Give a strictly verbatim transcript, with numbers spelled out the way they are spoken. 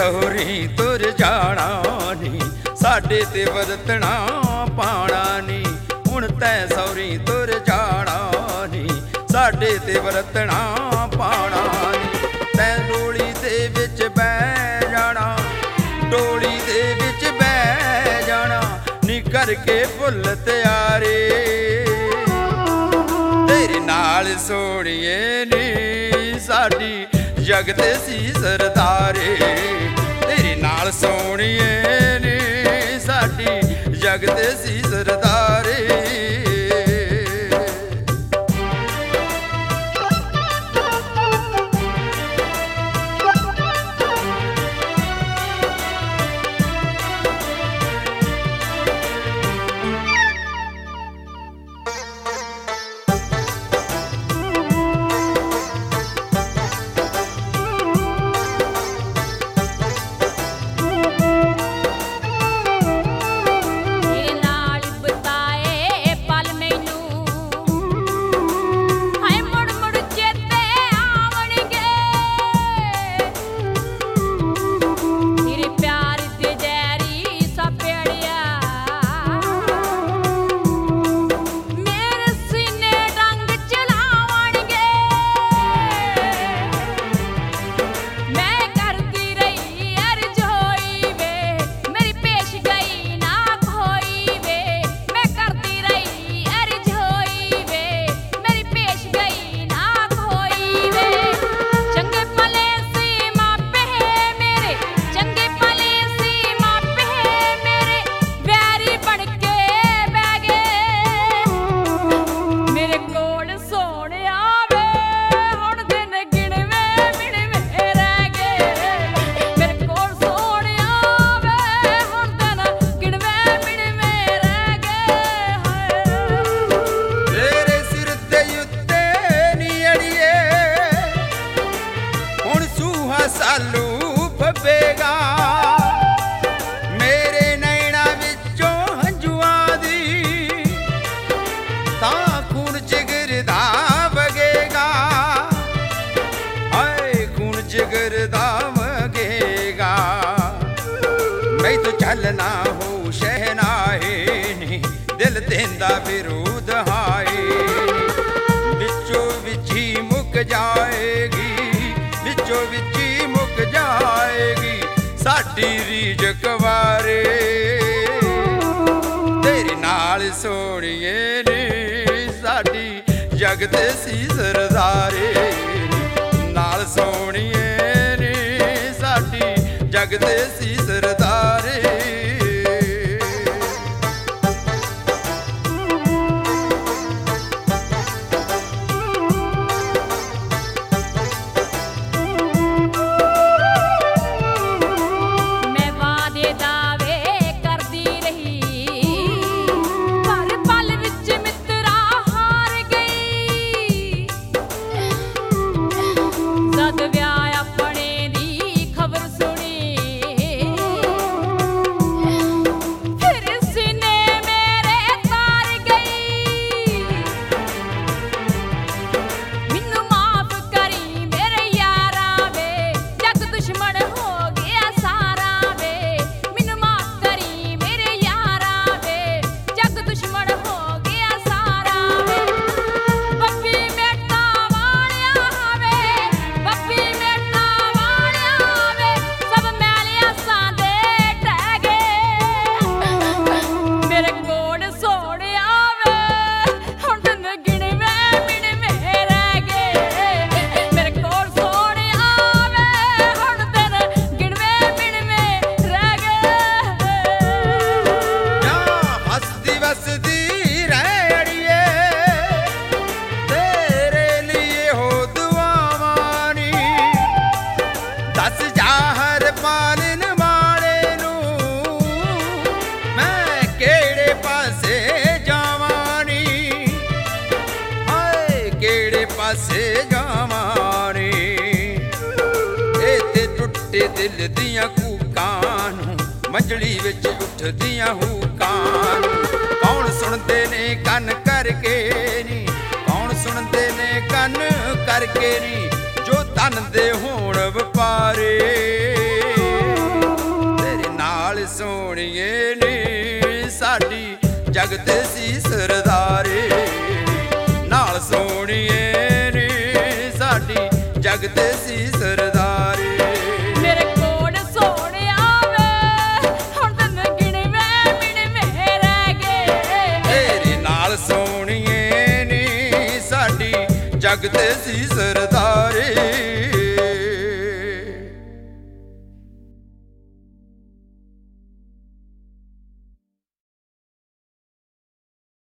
ਸਹੁਰੀ ਤੁਰ ਜਾਣਾ ਨੀ, ਸਾਡੇ ਤੇ ਵਰਤਣਾ ਪਾਣਾ ਨੀ। ਹੁਣ ਤੈਂ ਸਹੁਰੀ ਤੁਰ ਜਾਣਾ ਨੀ, ਸਾਡੇ ਤੇ ਵਰਤਣਾ ਪਾਣਾ ਨੀ। ਤੈਂ ਡੋਲੀ ਦੇ ਵਿੱਚ ਬਹਿ ਜਾਣਾ, ਡੋਲੀ ਦੇ ਵਿੱਚ ਬਹਿ ਜਾਣਾ ਨੀ, ਕਰਕੇ ਫੁੱਲ ਤਿਆਰੇ ਤੇਰੇ ਨਾਲ ਸੋਹਣੀਏ ਨੀ, ਸਾਡੀ ਜਗ ਤੇ ਸੀ ਸਰਦਾਰੇ। ਤੇਰੇ ਨਾਲ ਸੋਹਣੀਏ ਨੀ, ਸਾਡੀ ਜਗ ਤੇ ਸੀ ਸਰਦਾਰੇ। ਸਾਲੂ ਫੱਬੇਗਾ ਮੇਰੇ ਨੈਣਾ ਵਿੱਚੋਂ ਹੰਝੂਆਂ ਦੀ, ਤਾਂ ਖੂਨ ਜਿਗਰ ਦਾ ਵਗੇਗਾ, ਹਾਏ ਖੂਨ ਜਿਗਰ ਦਾ ਵਗੇਗਾ। ਮੈਥੋਂ ਚੱਲਣਾ ਹੋ ਸ਼ਹਿਨਾਏ ਨੀ, ਦਿਲ ਦੇਂਦਾ ਵਿਰੋਧ ਹਾਏ, ਵਿੱਚੋਂ ਵਿੱਚ ਹੀ ਮੁੱਕ ਜਾਏਗੀ, ਵਿੱਚੋਂ ਵਿੱਚ ਹੀ ਮੁੱਕ ਜਾਏਗੀ ਸਾਡੀ ਰੀਝ ਕਵਾਰੇ। ਤੇਰੇ ਨਾਲ ਸੋਹਣੀਏ ਨੀ, ਸਾਡੀ ਜਗ ਤੇ ਸੀ ਸਰਦਾਰੇ। ਨਾਲ ਸੋਹਣੀਏ ਨੀ, ਸਾਡੀ ਜਗ ਤੇ ਸੀ ਸਰਦਾਰੇ। ਪਾਸੇ ਜਾਵਾਂ ਰੇ ਇਹ ਤੇ ਟੁੱਟੇ ਦਿਲ ਦੀਆਂ ਕੂਕਾਂ ਨੂੰ, ਮੰਜਲੀ ਵਿੱਚ ਉੱਠਦੀਆਂ ਹੂਕਾਂ ਨੂੰ। ਕੌਣ ਸੁਣਦੇ ਨੇ ਕੰਨ ਕਰਕੇ ਨੀ, ਕੌਣ ਸੁਣਦੇ ਨੇ ਕੰਨ ਕਰਕੇ ਨੀ, ਜੋ ਤਨ ਦੇ ਹੋਣ ਵਪਾਰੇ। ਸਰਦਾਰੇ ਨਾਲ ਸੋਹਣੀਏ ਨੀ ਸਾਡੀ ਜਗ ਤੇ ਸੀ ਸਰਦਾਰੇ ਮੇਰੇ ਕੋਲ ਸੋਹਣਿਆ ਵੇ ਹੁਣ ਤੈਨੂੰ ਗਿਣਵੇਂ ਮਿਣਵੇਂ ਰਹਿ ਗਏ ਤੇਰੇ ਨਾਲ ਸੋਹਣੀਏ ਨੀ ਸਾਡੀ ਜਗ ਤੇ ਸੀ ਸਰਦਾਰੇ